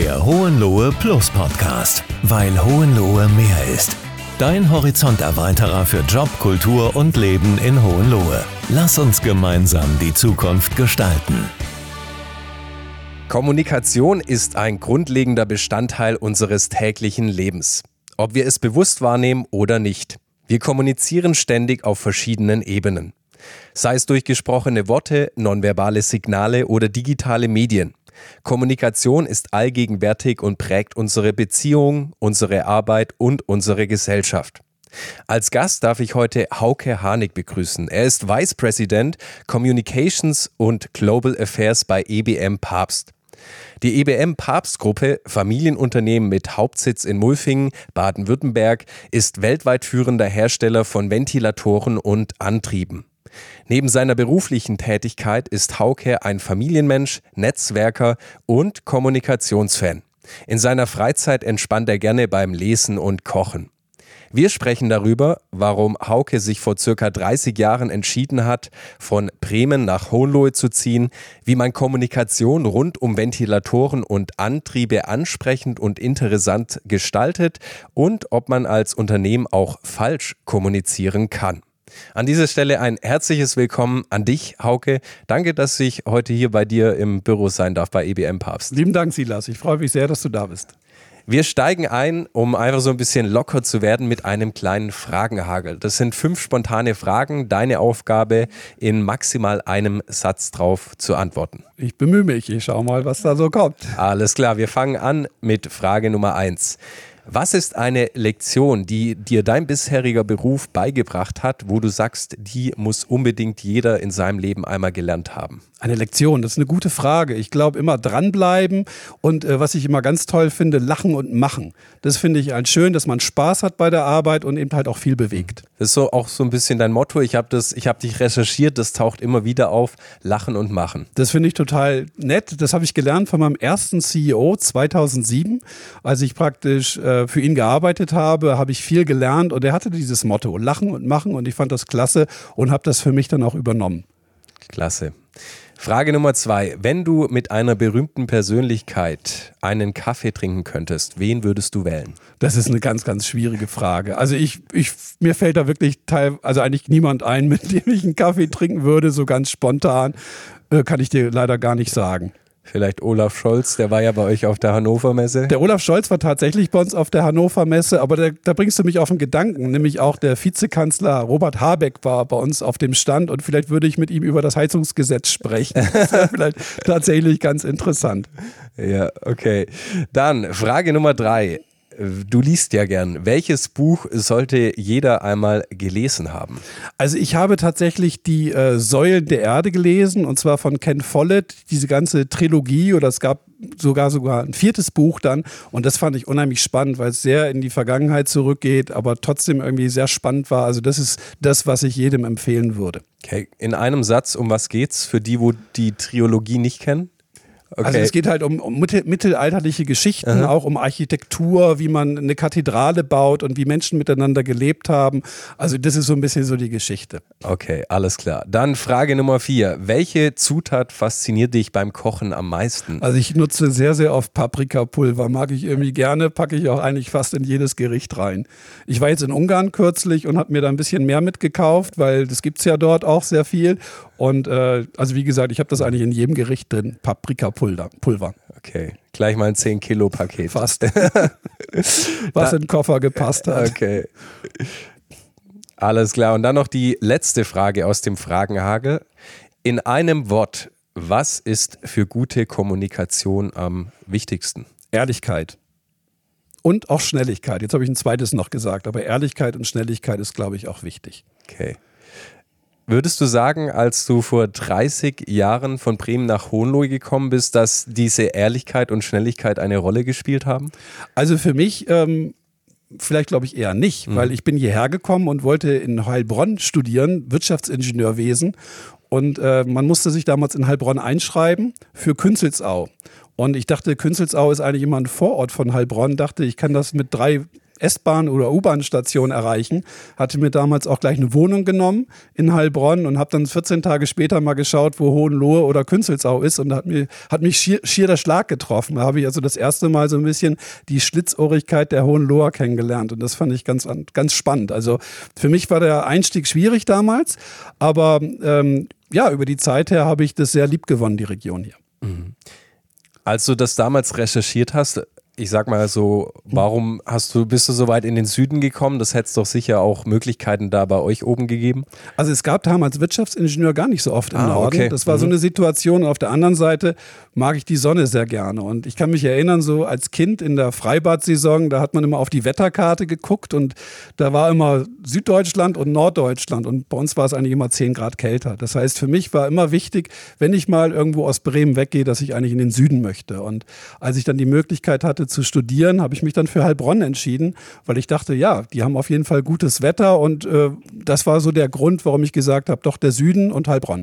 Der Hohenlohe Plus Podcast, weil Hohenlohe mehr ist. Dein Horizonterweiterer für Job, Kultur und Leben in Hohenlohe. Lass uns gemeinsam die Zukunft gestalten. Kommunikation ist ein grundlegender Bestandteil unseres täglichen Lebens. Ob wir es bewusst wahrnehmen oder nicht. Wir kommunizieren ständig auf verschiedenen Ebenen. Sei es durch gesprochene Worte, nonverbale Signale oder digitale Medien. Kommunikation ist allgegenwärtig und prägt unsere Beziehungen, unsere Arbeit und unsere Gesellschaft. Als Gast darf ich heute Hauke Harnik begrüßen. Er ist Vice President Communications und Global Affairs bei EBM Pabst. Die EBM Pabst Gruppe, Familienunternehmen mit Hauptsitz in Mulfingen, Baden-Württemberg, ist weltweit führender Hersteller von Ventilatoren und Antrieben. Neben seiner beruflichen Tätigkeit ist Hauke ein Familienmensch, Netzwerker und Kommunikationsfan. In seiner Freizeit entspannt er gerne beim Lesen und Kochen. Wir sprechen darüber, warum Hauke sich vor circa 30 Jahren entschieden hat, von Bremen nach Hohenlohe zu ziehen, wie man Kommunikation rund um Ventilatoren und Antriebe ansprechend und interessant gestaltet und ob man als Unternehmen auch falsch kommunizieren kann. An dieser Stelle ein herzliches Willkommen an dich, Hauke. Danke, dass ich heute hier bei dir im Büro sein darf bei EBM Pabst. Lieben Dank, Silas. Ich freue mich sehr, dass du da bist. Wir steigen ein, um einfach so ein bisschen locker zu werden mit einem kleinen Fragenhagel. Das sind 5 spontane Fragen. Deine Aufgabe, in maximal einem Satz drauf zu antworten. Ich bemühe mich. Ich schau mal, was da so kommt. Alles klar, wir fangen an mit Frage Nummer 1. Was ist eine Lektion, die dir dein bisheriger Beruf beigebracht hat, wo du sagst, die muss unbedingt jeder in seinem Leben einmal gelernt haben? Eine Lektion, das ist eine gute Frage. Ich glaube, immer dranbleiben und was ich immer ganz toll finde, lachen und machen. Das finde ich halt schön, dass man Spaß hat bei der Arbeit und eben halt auch viel bewegt. Das ist so auch so ein bisschen dein Motto. Ich habe dich recherchiert, das taucht immer wieder auf, lachen und machen. Das finde ich total nett. Das habe ich gelernt von meinem ersten CEO 2007. Als ich praktisch für ihn gearbeitet habe, habe ich viel gelernt und er hatte dieses Motto, lachen und machen, und ich fand das klasse und habe das für mich dann auch übernommen. Klasse. Frage Nummer 2. Wenn du mit einer berühmten Persönlichkeit einen Kaffee trinken könntest, wen würdest du wählen? Das ist eine ganz, ganz schwierige Frage. Also mir fällt da wirklich eigentlich niemand ein, mit dem ich einen Kaffee trinken würde, so ganz spontan, kann ich dir leider gar nicht sagen. Vielleicht Olaf Scholz, der war ja bei euch auf der Hannover Messe. Der Olaf Scholz war tatsächlich bei uns auf der Hannover Messe, aber da bringst du mich auf einen Gedanken, nämlich auch der Vizekanzler Robert Habeck war bei uns auf dem Stand und vielleicht würde ich mit ihm über das Heizungsgesetz sprechen. Das wäre vielleicht tatsächlich ganz interessant. Ja, okay. Dann Frage Nummer 3. Du liest ja gern. Welches Buch sollte jeder einmal gelesen haben? Also ich habe tatsächlich die Säulen der Erde gelesen, und zwar von Ken Follett, diese ganze Trilogie, oder es gab sogar ein 4. Buch dann, und das fand ich unheimlich spannend, weil es sehr in die Vergangenheit zurückgeht, aber trotzdem irgendwie sehr spannend war. Also das ist das, was ich jedem empfehlen würde. Okay, in einem Satz, um was geht's für die, wo die Trilogie nicht kennen? Okay. Also es geht halt um mittelalterliche Geschichten, auch um Architektur, wie man eine Kathedrale baut und wie Menschen miteinander gelebt haben. Also das ist so ein bisschen so die Geschichte. Okay, alles klar. Dann Frage Nummer 4. Welche Zutat fasziniert dich beim Kochen am meisten? Also ich nutze sehr, sehr oft Paprikapulver. Mag ich irgendwie gerne, packe ich auch eigentlich fast in jedes Gericht rein. Ich war jetzt in Ungarn kürzlich und habe mir da ein bisschen mehr mitgekauft, weil das gibt es ja dort auch sehr viel. Und also wie gesagt, ich habe das eigentlich in jedem Gericht drin, Paprikapulver. Okay, gleich mal ein 10-Kilo-Paket. Fast. Was in den Koffer gepasst hat. Okay. Alles klar. Und dann noch die letzte Frage aus dem Fragenhagel. In einem Wort, was ist für gute Kommunikation am wichtigsten? Ehrlichkeit. Und auch Schnelligkeit. Jetzt habe ich ein zweites noch gesagt, aber Ehrlichkeit und Schnelligkeit ist, glaube ich, auch wichtig. Okay. Würdest du sagen, als du vor 30 Jahren von Bremen nach Hohenlohe gekommen bist, dass diese Ehrlichkeit und Schnelligkeit eine Rolle gespielt haben? Also für mich vielleicht glaube ich eher nicht, weil ich bin hierher gekommen und wollte in Heilbronn studieren, Wirtschaftsingenieurwesen. Und man musste sich damals in Heilbronn einschreiben für Künzelsau. Und ich dachte, Künzelsau ist eigentlich immer ein Vorort von Heilbronn. Dachte, ich kann das mit 3 S-Bahn- oder U-Bahn-Station erreichen. Hatte mir damals auch gleich eine Wohnung genommen in Heilbronn und habe dann 14 Tage später mal geschaut, wo Hohenlohe oder Künzelsau ist, und da hat mich schier der Schlag getroffen. Da habe ich also das erste Mal so ein bisschen die Schlitzohrigkeit der Hohenloher kennengelernt, und das fand ich ganz spannend. Also für mich war der Einstieg schwierig damals, aber über die Zeit her habe ich das sehr lieb gewonnen, die Region hier. Als du das damals recherchiert hast, ich sag mal so, warum bist du so weit in den Süden gekommen? Das hätte es doch sicher auch Möglichkeiten da bei euch oben gegeben. Also es gab damals Wirtschaftsingenieur gar nicht so oft im Norden. Okay. Das war so eine Situation. Auf der anderen Seite mag ich die Sonne sehr gerne. Und ich kann mich erinnern, so als Kind in der Freibad-Saison, da hat man immer auf die Wetterkarte geguckt, und da war immer Süddeutschland und Norddeutschland, und bei uns war es eigentlich immer 10 Grad kälter. Das heißt, für mich war immer wichtig, wenn ich mal irgendwo aus Bremen weggehe, dass ich eigentlich in den Süden möchte. Und als ich dann die Möglichkeit hatte zu studieren, habe ich mich dann für Heilbronn entschieden, weil ich dachte, ja, die haben auf jeden Fall gutes Wetter, und das war so der Grund, warum ich gesagt habe, doch der Süden und Heilbronn.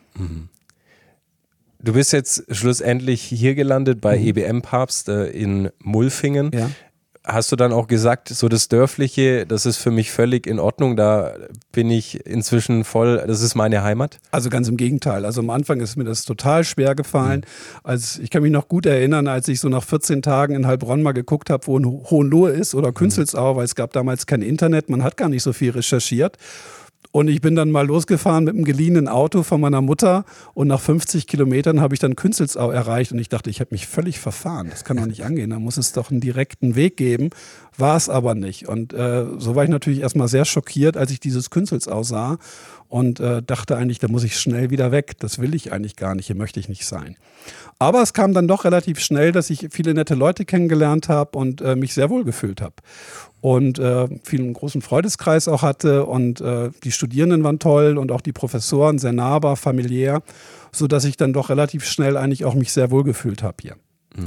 Du bist jetzt schlussendlich hier gelandet bei EBM Papst in Mulfingen. Ja. Hast du dann auch gesagt, so das Dörfliche, das ist für mich völlig in Ordnung, da bin ich inzwischen voll, das ist meine Heimat? Also ganz im Gegenteil. Also am Anfang ist mir das total schwer gefallen. Also ich kann mich noch gut erinnern, als ich so nach 14 Tagen in Heilbronn mal geguckt habe, wo Hohenlohe ist oder Künzelsau, weil es gab damals kein Internet, man hat gar nicht so viel recherchiert. Und ich bin dann mal losgefahren mit einem geliehenen Auto von meiner Mutter, und nach 50 Kilometern habe ich dann Künzelsau erreicht, und ich dachte, ich habe mich völlig verfahren. Das kann doch nicht angehen, da muss es doch einen direkten Weg geben. War es aber nicht. Und so war ich natürlich erstmal sehr schockiert, als ich dieses Künzelsau sah, und dachte eigentlich, da muss ich schnell wieder weg. Das will ich eigentlich gar nicht, hier möchte ich nicht sein. Aber es kam dann doch relativ schnell, dass ich viele nette Leute kennengelernt habe und mich sehr wohl gefühlt habe. Und vielen großen Freundeskreis auch hatte, und die Studierenden waren toll und auch die Professoren sehr nahbar, familiär, sodass ich dann doch relativ schnell eigentlich auch mich sehr wohl gefühlt habe hier.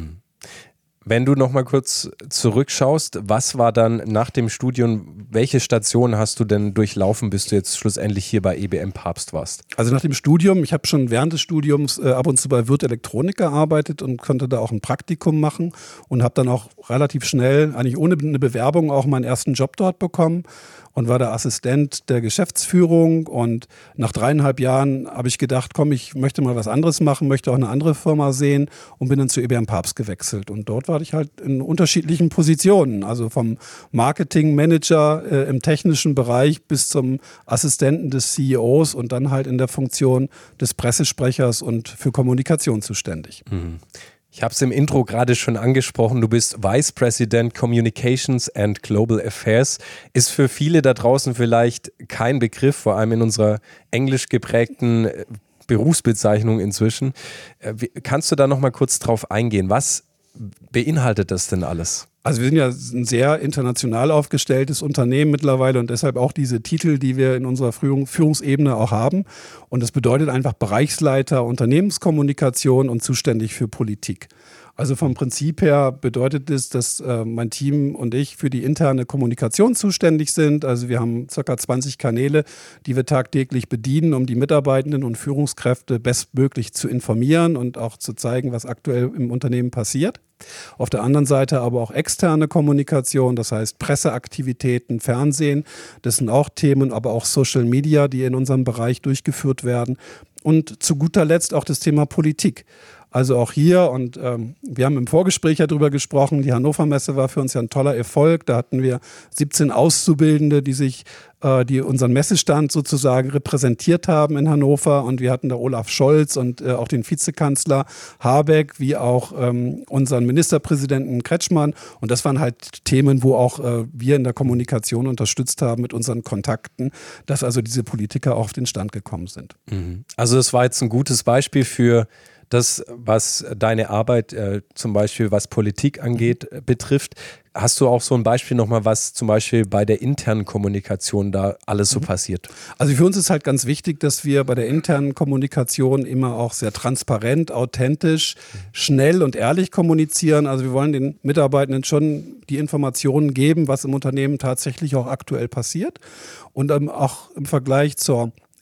Wenn du noch mal kurz zurückschaust, was war dann nach dem Studium, welche Stationen hast du denn durchlaufen, bis du jetzt schlussendlich hier bei EBM Papst warst? Also nach dem Studium, ich habe schon während des Studiums ab und zu bei Würth Elektronik gearbeitet und konnte da auch ein Praktikum machen und habe dann auch relativ schnell, eigentlich ohne eine Bewerbung, auch meinen ersten Job dort bekommen und war der Assistent der Geschäftsführung, und nach 3,5 Jahren habe ich gedacht, komm, ich möchte mal was anderes machen, möchte auch eine andere Firma sehen, und bin dann zu EBM Papst gewechselt, und dort war ich halt in unterschiedlichen Positionen, also vom Marketingmanager im technischen Bereich bis zum Assistenten des CEOs und dann halt in der Funktion des Pressesprechers und für Kommunikation zuständig. Ich habe es im Intro gerade schon angesprochen, du bist Vice President Communications and Global Affairs. Ist für viele da draußen vielleicht kein Begriff, vor allem in unserer englisch geprägten Berufsbezeichnung inzwischen. Kannst du da noch mal kurz drauf eingehen? Was beinhaltet das denn alles? Also wir sind ja ein sehr international aufgestelltes Unternehmen mittlerweile, und deshalb auch diese Titel, die wir in unserer Führungsebene auch haben. Und das bedeutet einfach Bereichsleiter Unternehmenskommunikation und zuständig für Politik. Also vom Prinzip her bedeutet es, dass mein Team und ich für die interne Kommunikation zuständig sind. Also wir haben ca. 20 Kanäle, die wir tagtäglich bedienen, um die Mitarbeitenden und Führungskräfte bestmöglich zu informieren und auch zu zeigen, was aktuell im Unternehmen passiert. Auf der anderen Seite aber auch externe Kommunikation, das heißt Presseaktivitäten, Fernsehen, das sind auch Themen, aber auch Social Media, die in unserem Bereich durchgeführt werden. Und zu guter Letzt auch das Thema Politik. Also auch hier, und wir haben im Vorgespräch ja drüber gesprochen, die Hannover Messe war für uns ja ein toller Erfolg. Da hatten wir 17 Auszubildende, die unseren Messestand sozusagen repräsentiert haben in Hannover. Und wir hatten da Olaf Scholz und auch den Vizekanzler Habeck, wie auch unseren Ministerpräsidenten Kretschmann. Und das waren halt Themen, wo auch wir in der Kommunikation unterstützt haben mit unseren Kontakten, dass also diese Politiker auch auf den Stand gekommen sind. Also das war jetzt ein gutes Beispiel für das, was deine Arbeit zum Beispiel, was Politik angeht, betrifft. Hast du auch so ein Beispiel nochmal, was zum Beispiel bei der internen Kommunikation da alles so passiert? Also für uns ist halt ganz wichtig, dass wir bei der internen Kommunikation immer auch sehr transparent, authentisch, schnell und ehrlich kommunizieren. Also wir wollen den Mitarbeitenden schon die Informationen geben, was im Unternehmen tatsächlich auch aktuell passiert. Und auch im Vergleich zur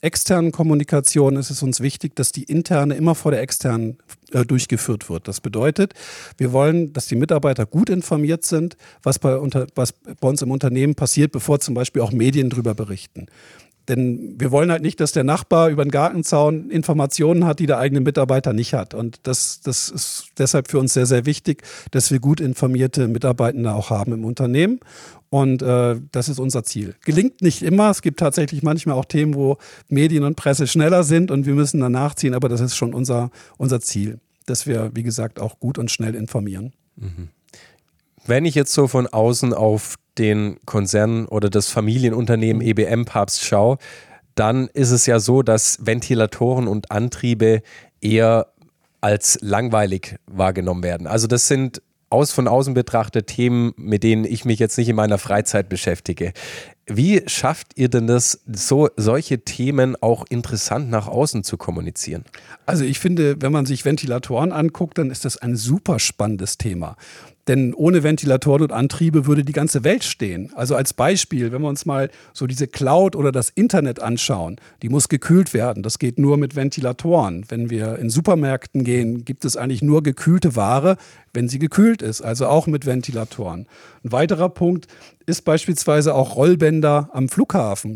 externen Kommunikation ist es uns wichtig, dass die interne immer vor der externen durchgeführt wird. Das bedeutet, wir wollen, dass die Mitarbeiter gut informiert sind, was bei uns im Unternehmen passiert, bevor zum Beispiel auch Medien darüber berichten. Denn wir wollen halt nicht, dass der Nachbar über den Gartenzaun Informationen hat, die der eigene Mitarbeiter nicht hat. Und das ist deshalb für uns sehr, sehr wichtig, dass wir gut informierte Mitarbeitende auch haben im Unternehmen. Und das ist unser Ziel. Gelingt nicht immer. Es gibt tatsächlich manchmal auch Themen, wo Medien und Presse schneller sind und wir müssen dann nachziehen. Aber das ist schon unser Ziel, dass wir, wie gesagt, auch gut und schnell informieren. Mhm. Wenn ich jetzt so von außen auf den Konzern oder das Familienunternehmen EBM Papst schaue, dann ist es ja so, dass Ventilatoren und Antriebe eher als langweilig wahrgenommen werden. Also das sind von außen betrachtet Themen, mit denen ich mich jetzt nicht in meiner Freizeit beschäftige. Wie schafft ihr denn das, solche Themen auch interessant nach außen zu kommunizieren? Also ich finde, wenn man sich Ventilatoren anguckt, dann ist das ein super spannendes Thema. Denn ohne Ventilatoren und Antriebe würde die ganze Welt stehen. Also als Beispiel, wenn wir uns mal so diese Cloud oder das Internet anschauen, die muss gekühlt werden. Das geht nur mit Ventilatoren. Wenn wir in Supermärkten gehen, gibt es eigentlich nur gekühlte Ware, wenn sie gekühlt ist, also auch mit Ventilatoren. Ein weiterer Punkt ist beispielsweise auch Rollbänder am Flughafen.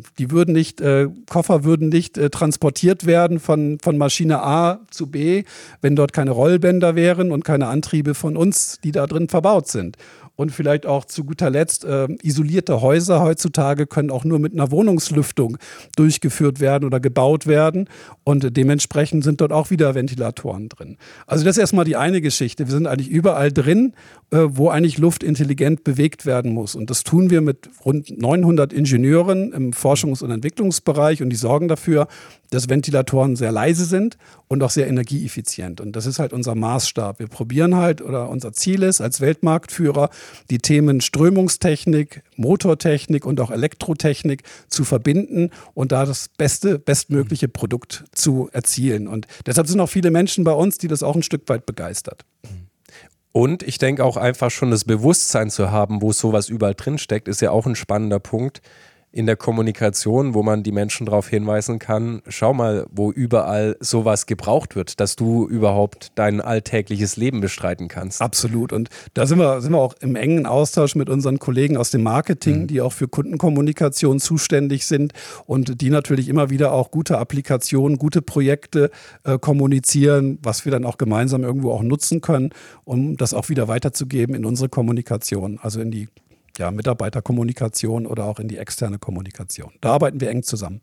Koffer würden nicht transportiert werden von Maschine A zu B, wenn dort keine Rollbänder wären und keine Antriebe von uns, die da drin verbaut sind. Und vielleicht auch zu guter Letzt, isolierte Häuser heutzutage können auch nur mit einer Wohnungslüftung durchgeführt werden oder gebaut werden. Und dementsprechend sind dort auch wieder Ventilatoren drin. Also das ist erstmal die eine Geschichte. Wir sind eigentlich überall drin, wo eigentlich Luft intelligent bewegt werden muss. Und das tun wir mit rund 900 Ingenieuren im Forschungs- und Entwicklungsbereich. Und die sorgen dafür, dass Ventilatoren sehr leise sind und auch sehr energieeffizient. Und das ist halt unser Maßstab. Wir probieren halt, oder unser Ziel ist als Weltmarktführer, die Themen Strömungstechnik, Motortechnik und auch Elektrotechnik zu verbinden und da das bestmögliche Produkt zu erzielen. Und deshalb sind auch viele Menschen bei uns, die das auch ein Stück weit begeistert. Und ich denke auch einfach schon das Bewusstsein zu haben, wo sowas überall drin steckt, ist ja auch ein spannender Punkt in der Kommunikation, wo man die Menschen darauf hinweisen kann, schau mal, wo überall sowas gebraucht wird, dass du überhaupt dein alltägliches Leben bestreiten kannst. Absolut. Und da sind wir auch im engen Austausch mit unseren Kollegen aus dem Marketing, die auch für Kundenkommunikation zuständig sind und die natürlich immer wieder auch gute Applikationen, gute Projekte kommunizieren, was wir dann auch gemeinsam irgendwo auch nutzen können, um das auch wieder weiterzugeben in unsere Kommunikation, also in die Mitarbeiterkommunikation oder auch in die externe Kommunikation. Da arbeiten wir eng zusammen.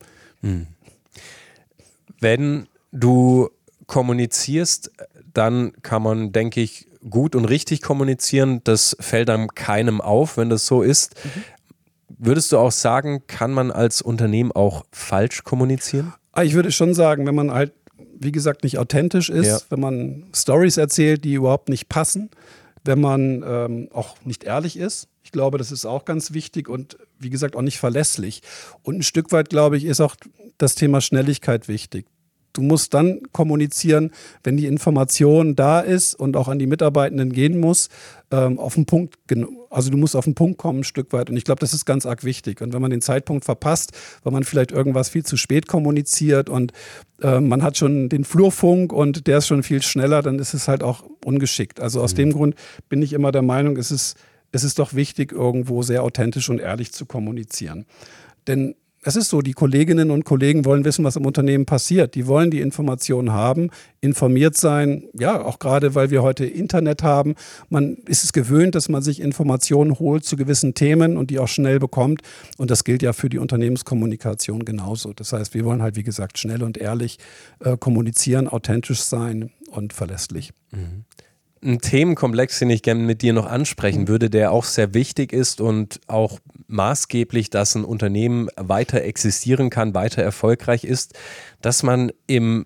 Wenn du kommunizierst, dann kann man, denke ich, gut und richtig kommunizieren. Das fällt dann keinem auf, wenn das so ist. Würdest du auch sagen, kann man als Unternehmen auch falsch kommunizieren? Ich würde schon sagen, wenn man halt, wie gesagt, nicht authentisch ist, wenn man Storys erzählt, die überhaupt nicht passen, wenn man auch nicht ehrlich ist. Ich glaube, das ist auch ganz wichtig und wie gesagt auch nicht verlässlich. Und ein Stück weit, glaube ich, ist auch das Thema Schnelligkeit wichtig. Du musst dann kommunizieren, wenn die Information da ist und auch an die Mitarbeitenden gehen muss, auf den Punkt. Also du musst auf den Punkt kommen ein Stück weit. Und ich glaube, das ist ganz arg wichtig. Und wenn man den Zeitpunkt verpasst, weil man vielleicht irgendwas viel zu spät kommuniziert und man hat schon den Flurfunk und der ist schon viel schneller, dann ist es halt auch ungeschickt. Also aus dem Grund bin ich immer der Meinung, es ist doch wichtig, irgendwo sehr authentisch und ehrlich zu kommunizieren. Denn es ist so, die Kolleginnen und Kollegen wollen wissen, was im Unternehmen passiert. Die wollen die Informationen haben, informiert sein. Ja, auch gerade, weil wir heute Internet haben. Man ist es gewöhnt, dass man sich Informationen holt zu gewissen Themen und die auch schnell bekommt. Und das gilt ja für die Unternehmenskommunikation genauso. Das heißt, wir wollen halt, wie gesagt, schnell und ehrlich kommunizieren, authentisch sein und verlässlich. Ein Themenkomplex, den ich gerne mit dir noch ansprechen würde, der auch sehr wichtig ist und auch maßgeblich, dass ein Unternehmen weiter existieren kann, weiter erfolgreich ist, dass man eben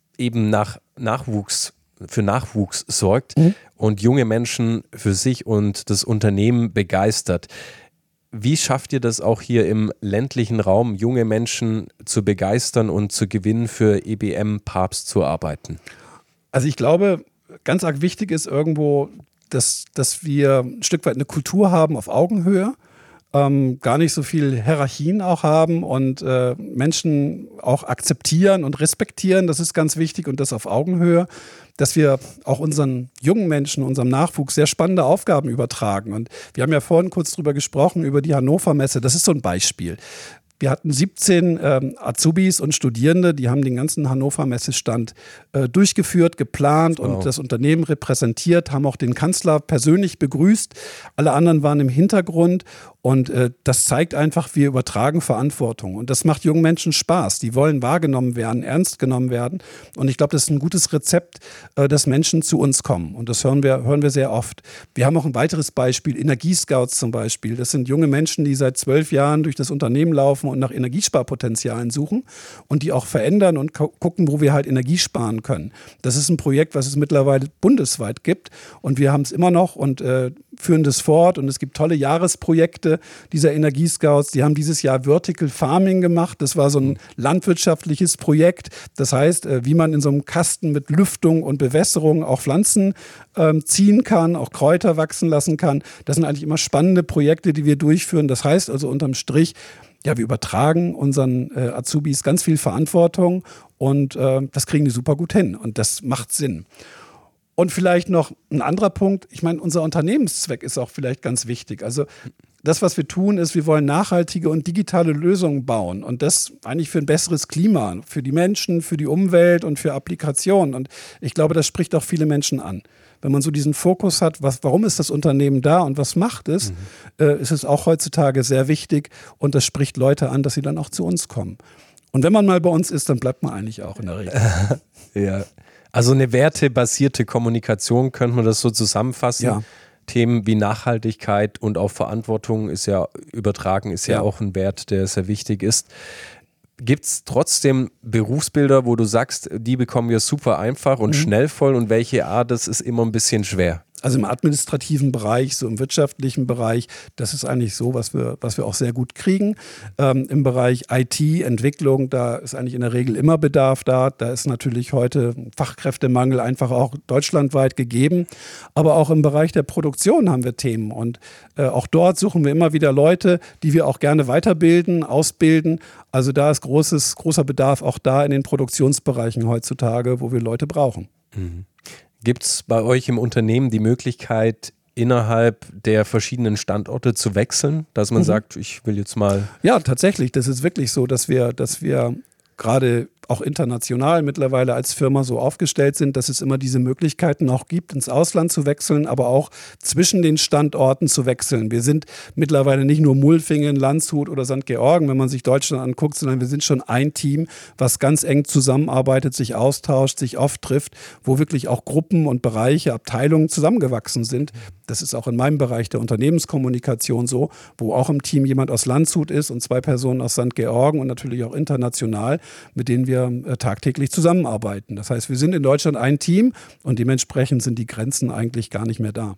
für Nachwuchs sorgt und junge Menschen für sich und das Unternehmen begeistert. Wie schafft ihr das auch hier im ländlichen Raum, junge Menschen zu begeistern und zu gewinnen, für EBM Papst zu arbeiten? Also ich glaube, ganz arg wichtig ist irgendwo, dass wir ein Stück weit eine Kultur haben auf Augenhöhe. gar nicht so viel Hierarchien auch haben und Menschen auch akzeptieren und respektieren. Das ist ganz wichtig und das auf Augenhöhe, dass wir auch unseren jungen Menschen, unserem Nachwuchs sehr spannende Aufgaben übertragen. Und wir haben ja vorhin kurz drüber gesprochen, über die Hannover Messe. Das ist so ein Beispiel. Wir hatten 17 Azubis und Studierende, die haben den ganzen Hannover Messestand durchgeführt, geplant und das Unternehmen repräsentiert, haben auch den Kanzler persönlich begrüßt. Alle anderen waren im Hintergrund und das zeigt einfach, wir übertragen Verantwortung. Und das macht jungen Menschen Spaß. Die wollen wahrgenommen werden, ernst genommen werden. Und ich glaube, das ist ein gutes Rezept, dass Menschen zu uns kommen. Und das hören wir sehr oft. Wir haben auch ein weiteres Beispiel, Energiescouts zum Beispiel. Das sind junge Menschen, die seit 12 Jahren durch das Unternehmen laufen und nach Energiesparpotenzialen suchen und die auch verändern und gucken, wo wir halt Energie sparen können. Das ist ein Projekt, was es mittlerweile bundesweit gibt und wir haben es immer noch und führen das fort und es gibt tolle Jahresprojekte dieser Energiescouts. Die haben dieses Jahr Vertical Farming gemacht. Das war so ein landwirtschaftliches Projekt. Das heißt, wie man in so einem Kasten mit Lüftung und Bewässerung auch Pflanzen ziehen kann, auch Kräuter wachsen lassen kann. Das sind eigentlich immer spannende Projekte, die wir durchführen. Das heißt also unterm Strich, ja, wir übertragen unseren Azubis ganz viel Verantwortung und das kriegen die super gut hin und das macht Sinn. Und vielleicht noch ein anderer Punkt, ich meine, unser Unternehmenszweck ist auch vielleicht ganz wichtig. Also das, was wir tun, ist, wir wollen nachhaltige und digitale Lösungen bauen und das eigentlich für ein besseres Klima, für die Menschen, für die Umwelt und für Applikationen. Und ich glaube, das spricht auch viele Menschen an. Wenn man so diesen Fokus hat, warum ist das Unternehmen da und was macht es, ist es auch heutzutage sehr wichtig und das spricht Leute an, dass sie dann auch zu uns kommen. Und wenn man mal bei uns ist, dann bleibt man eigentlich auch in der Regel. Ja, also eine wertebasierte Kommunikation, könnte man das so zusammenfassen. Ja. Themen wie Nachhaltigkeit und auch Verantwortung ist ja übertragen, ist ja auch ein Wert, der sehr wichtig ist. Gibt es trotzdem Berufsbilder, wo du sagst, die bekommen wir super einfach und schnell voll und welche das ist immer ein bisschen schwer? Also im administrativen Bereich, so im wirtschaftlichen Bereich, das ist eigentlich so, was wir auch sehr gut kriegen. Im Bereich IT-Entwicklung, da ist eigentlich in der Regel immer Bedarf da. Da ist natürlich heute Fachkräftemangel einfach auch deutschlandweit gegeben. Aber auch im Bereich der Produktion haben wir Themen. Und auch dort suchen wir immer wieder Leute, die wir auch gerne weiterbilden, ausbilden. Also da ist großer Bedarf auch da in den Produktionsbereichen heutzutage, wo wir Leute brauchen. Mhm. Gibt es bei euch im Unternehmen die Möglichkeit, innerhalb der verschiedenen Standorte zu wechseln, dass man sagt, ich will jetzt mal... Ja, tatsächlich. Das ist wirklich so, dass wir gerade auch international mittlerweile als Firma so aufgestellt sind, dass es immer diese Möglichkeiten auch gibt, ins Ausland zu wechseln, aber auch zwischen den Standorten zu wechseln. Wir sind mittlerweile nicht nur Mulfingen, Landshut oder St. Georgen, wenn man sich Deutschland anguckt, sondern wir sind schon ein Team, was ganz eng zusammenarbeitet, sich austauscht, sich oft trifft, wo wirklich auch Gruppen und Bereiche, Abteilungen zusammengewachsen sind. Das ist auch in meinem Bereich der Unternehmenskommunikation so, wo auch im Team jemand aus Landshut ist und 2 Personen aus St. Georgen und natürlich auch international, mit denen wir tagtäglich zusammenarbeiten. Das heißt, wir sind in Deutschland ein Team und dementsprechend sind die Grenzen eigentlich gar nicht mehr da.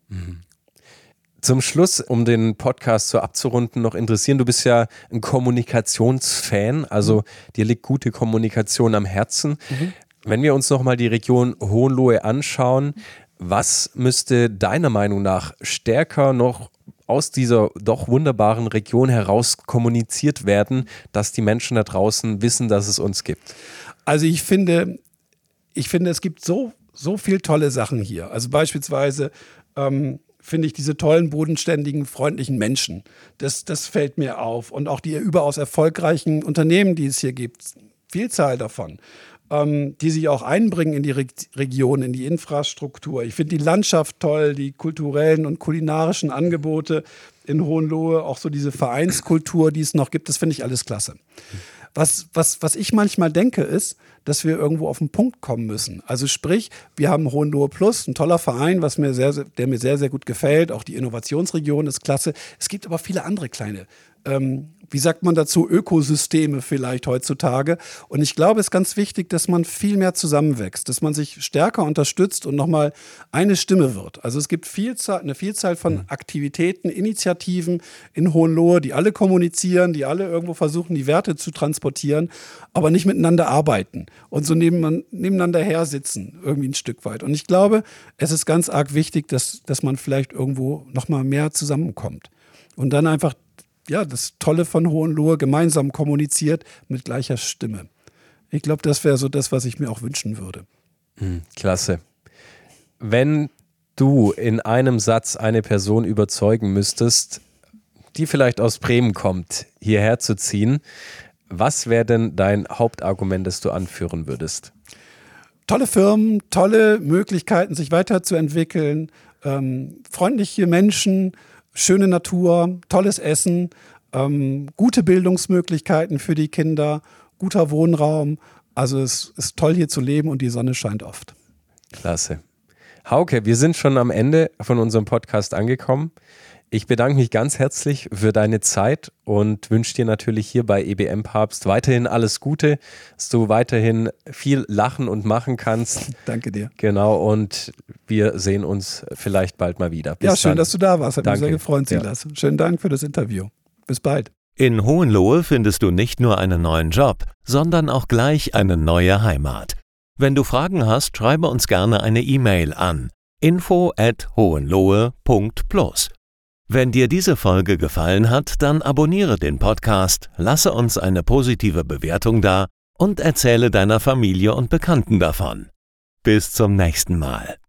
Zum Schluss, um den Podcast so abzurunden, noch interessieren, du bist ja ein Kommunikationsfan, also dir liegt gute Kommunikation am Herzen. Wenn wir uns nochmal die Region Hohenlohe anschauen, was müsste deiner Meinung nach stärker noch aus dieser doch wunderbaren Region heraus kommuniziert werden, dass die Menschen da draußen wissen, dass es uns gibt? Also ich finde, es gibt so viel tolle Sachen hier. Also beispielsweise finde ich diese tollen, bodenständigen, freundlichen Menschen. Das fällt mir auf. Und auch die überaus erfolgreichen Unternehmen, die es hier gibt. Vielzahl davon. Die sich auch einbringen in die Region, in die Infrastruktur. Ich finde die Landschaft toll, die kulturellen und kulinarischen Angebote in Hohenlohe, auch so diese Vereinskultur, die es noch gibt, das finde ich alles klasse. Was ich manchmal denke, ist, dass wir irgendwo auf den Punkt kommen müssen. Also sprich, wir haben Hohenlohe Plus, ein toller Verein, der mir sehr, sehr gut gefällt. Auch die Innovationsregion ist klasse. Es gibt aber viele andere kleine wie sagt man dazu, Ökosysteme vielleicht heutzutage. Und ich glaube, es ist ganz wichtig, dass man viel mehr zusammenwächst, dass man sich stärker unterstützt und nochmal eine Stimme wird. Also es gibt eine Vielzahl von Aktivitäten, Initiativen in Hohenlohe, die alle kommunizieren, die alle irgendwo versuchen, die Werte zu transportieren, aber nicht miteinander arbeiten und so nebeneinander her sitzen, irgendwie ein Stück weit. Und ich glaube, es ist ganz arg wichtig, dass man vielleicht irgendwo nochmal mehr zusammenkommt. Und dann einfach das Tolle von Hohenlohe, gemeinsam kommuniziert mit gleicher Stimme. Ich glaube, das wäre so das, was ich mir auch wünschen würde. Klasse. Wenn du in einem Satz eine Person überzeugen müsstest, die vielleicht aus Bremen kommt, hierher zu ziehen, was wäre denn dein Hauptargument, das du anführen würdest? Tolle Firmen, tolle Möglichkeiten, sich weiterzuentwickeln, freundliche Menschen, schöne Natur, tolles Essen, gute Bildungsmöglichkeiten für die Kinder, guter Wohnraum. Also es ist toll, hier zu leben und die Sonne scheint oft. Klasse. Hauke, wir sind schon am Ende von unserem Podcast angekommen. Ich bedanke mich ganz herzlich für deine Zeit und wünsche dir natürlich hier bei EBM Papst weiterhin alles Gute, dass du weiterhin viel lachen und machen kannst. Danke dir. Genau, und wir sehen uns vielleicht bald mal wieder. Bis schön, dass du da warst. Hat mich sehr gefreut, Ja. Silas. Schönen Dank für das Interview. Bis bald. In Hohenlohe findest du nicht nur einen neuen Job, sondern auch gleich eine neue Heimat. Wenn du Fragen hast, schreibe uns gerne eine E-Mail an info@hohenlohe.plus. Wenn dir diese Folge gefallen hat, dann abonniere den Podcast, lasse uns eine positive Bewertung da und erzähle deiner Familie und Bekannten davon. Bis zum nächsten Mal.